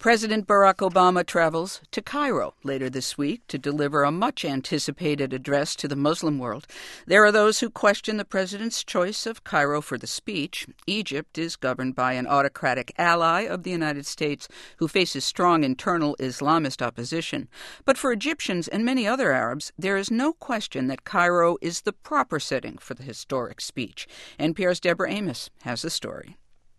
President Barack Obama travels to Cairo later this week to deliver a much-anticipated address to the Muslim world. There are those who question the president's choice of Cairo for the speech. Egypt is governed by an autocratic ally of the United States who faces strong internal Islamist opposition. But for Egyptians and many other Arabs, there is no question that Cairo is the proper setting for the historic speech. NPR's Deborah Amos has the story.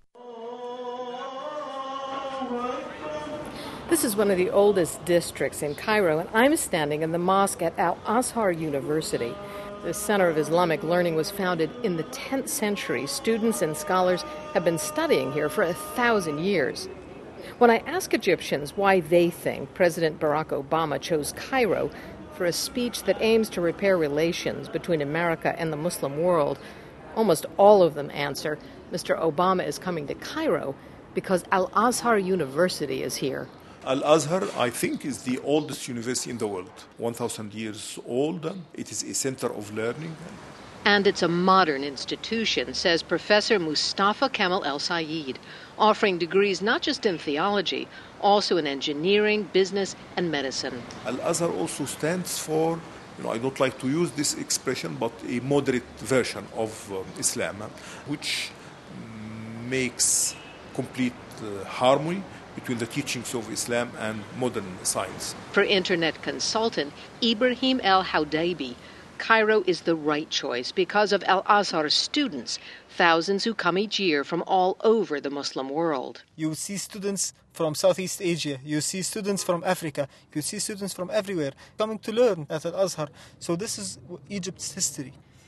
This is one of the oldest districts in Cairo, and I'm standing in the mosque at Al-Azhar University. The Center of Islamic Learning was founded in the 10th century. Students and scholars have been studying here for 1,000 years. When I ask Egyptians why they think President Barack Obama chose Cairo for a speech that aims to repair relations between America and the Muslim world, almost all of them answer, Mr. Obama is coming to Cairo because Al-Azhar University is here. Al-Azhar, I think, is the oldest university in the world, 1,000 years old. It is a center of learning. And it's a modern institution, says Professor Mustafa Kemal El-Sayed, offering degrees not just in theology, also in engineering, business, and medicine. Al-Azhar also stands for, I don't like to use this expression, but a moderate version of Islam, which makes complete harmony between the teachings of Islam and modern science. For Internet consultant Ibrahim El-Hawdaybi, Cairo is the right choice because of Al-Azhar's students, thousands who come each year from all over the Muslim world. You see students from Southeast Asia, you see students from Africa, you see students from everywhere coming to learn at Al-Azhar. So this is Egypt's history.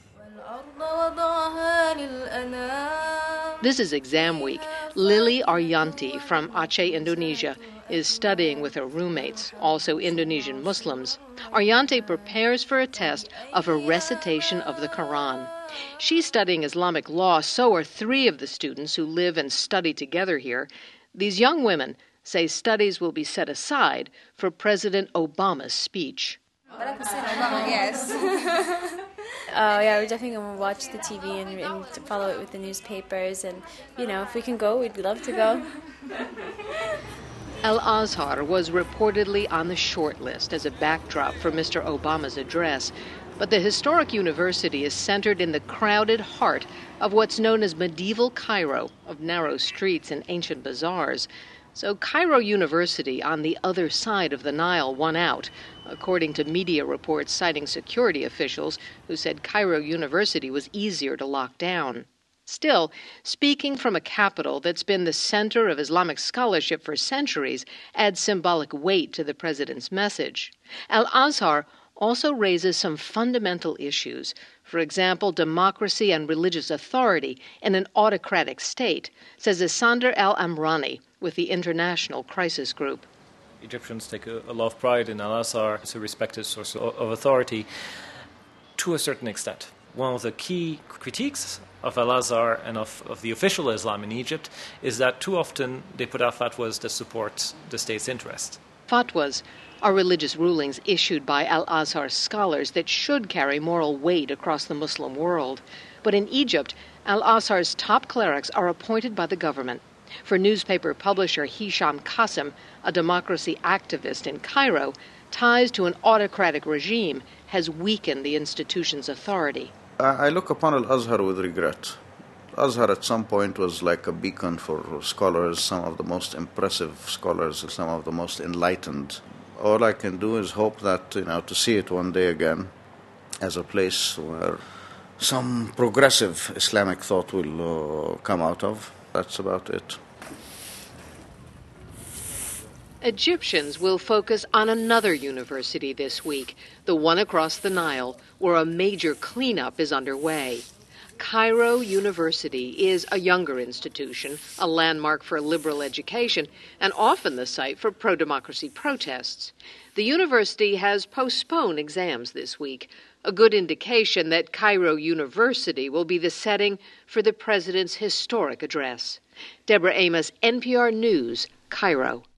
This is exam week. Lily Aryanti from Aceh, Indonesia, is studying with her roommates, also Indonesian Muslims. Aryanti prepares for a test of a recitation of the Quran. She's studying Islamic law, so are three of the students who live and study together here. These young women say studies will be set aside for President Obama's speech. Yes. Yeah, we're definitely going to watch the TV and follow it with the newspapers. And, if we can go, we'd love to go. Al-Azhar was reportedly on the short list as a backdrop for Mr. Obama's address. But the historic university is centered in the crowded heart of what's known as medieval Cairo, of narrow streets and ancient bazaars. So Cairo University, on the other side of the Nile, won out, according to media reports citing security officials who said Cairo University was easier to lock down. Still, speaking from a capital that's been the center of Islamic scholarship for centuries adds symbolic weight to the president's message. Al-Azhar also raises some fundamental issues. For example, democracy and religious authority in an autocratic state, says Isander El-Amrani with the International Crisis Group. Egyptians take a lot of pride in Al-Azhar as a respected source of authority to a certain extent. One of the key critiques of Al-Azhar and of the official Islam in Egypt is that too often they put out fatwas that support the state's interest. Fatwas are religious rulings issued by Al-Azhar scholars that should carry moral weight across the Muslim world. But in Egypt, Al-Azhar's top clerics are appointed by the government. For newspaper publisher Hisham Qasim, a democracy activist in Cairo, ties to an autocratic regime has weakened the institution's authority. I look upon Al-Azhar with regret. Azhar at some point was like a beacon for scholars, some of the most impressive scholars, some of the most enlightened. All I can do is hope that, to see it one day again as a place where some progressive Islamic thought will come out of. That's about it. Egyptians will focus on another university this week, the one across the Nile, where a major cleanup is underway. Cairo University is a younger institution, a landmark for liberal education, and often the site for pro-democracy protests. The university has postponed exams this week, a good indication that Cairo University will be the setting for the president's historic address. Deborah Amos, NPR News, Cairo.